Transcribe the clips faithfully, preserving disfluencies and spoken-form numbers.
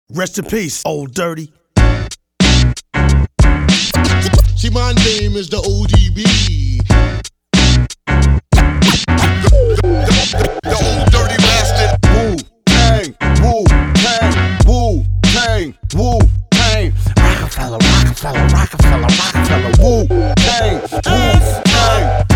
Rest in peace, Old Dirty. See, my name is the O D B. The Old Dirty Bastard. Wu-Tang, Wu-Tang, Wu-Tang, Wu-Tang. Rockefeller, Rockefeller, Rockefeller, Rockefeller, Wu-Tang, Wu-Tang.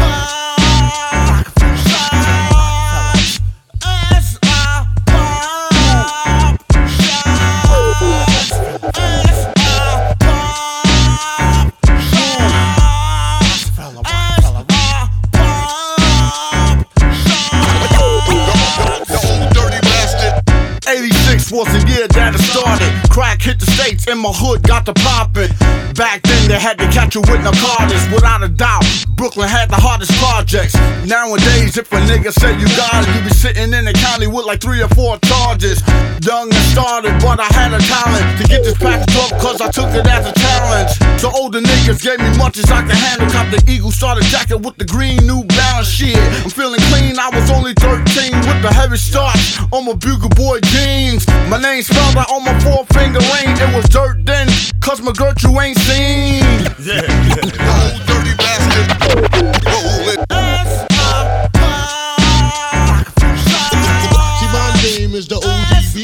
eighty-six was the year that it started. Crack hit the States and my hood got to poppin'. Back then they had to catch you with narcotics. Without a doubt, Brooklyn had the hardest projects. Nowadays, if a nigga say you got it, you be sitting in the county with like three or four charges. Young and started, but I had a talent to get this package up, cause I took it as a challenge. So older niggas gave me much as I could handle. Cop the Eagle starter jacket with the green New Balance shit. I'm feeling clean, I was only thirteen with the heavy starch on my Bugle Boy jeans. My name spelled out on my four finger ring. It was dirt then, cause my girl you ain't seen. Yeah. The Old Dirty Bastard. Roll it. See, my name is the O D B.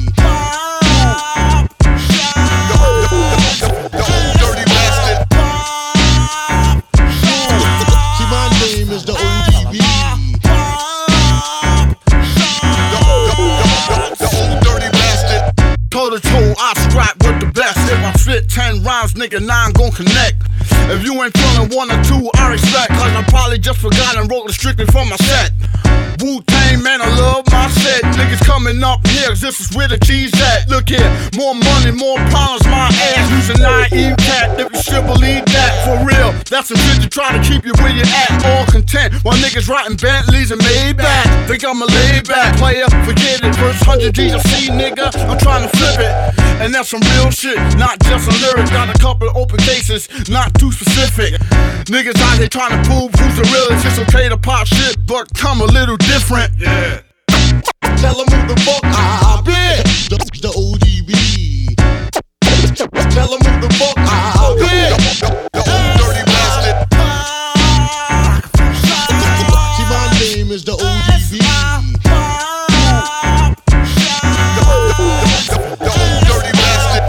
The Old Dirty Bastard. See, my name is the O D B. The Old Dirty Bastard. Toe to toe, I strap with the best. If I spit ten rhymes, nigga, nine gon' connect. If you ain't feeling one or two, I respect, cause I probably just forgot and wrote it strictly for my set. Wu-Tang, man, I love my set. Niggas coming up here, cause this is where the cheese at. Look here, more money, more problems, my ass. Using naive cat, if you should believe that. For real, that's some shit to try to keep you where you at. All content, while niggas riding Bentleys and Maybach. Think I'm a laid-back player, forget it. First hundred G's I see, nigga, I'm trying to flip it. And that's some real shit, not just a lyric. Got a couple of open cases, not too specific. Niggas out here trying to prove who's the realest. It's okay to pop shit, but come a little different. Yeah. Tell them who the fuck I been. The, the O D B. Tell them who the fuck I been. The Old Dirty Bastard. See, my name is the O D B. The Old Dirty Bastard.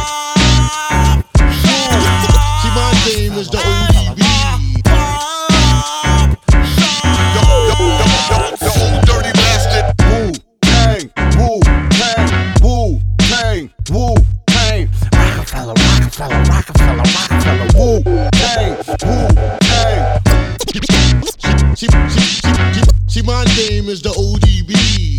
See, my name is the O D B. The Old Dirty Bastard. Wu-Tang, Wu-Tang, Wu-Tang, Wu-Tang. Rockefeller, Rockefeller, Rockefeller, Rockefeller, Wu-Tang, Wu-Tang. See, see, see, see, see, my name is the O D B.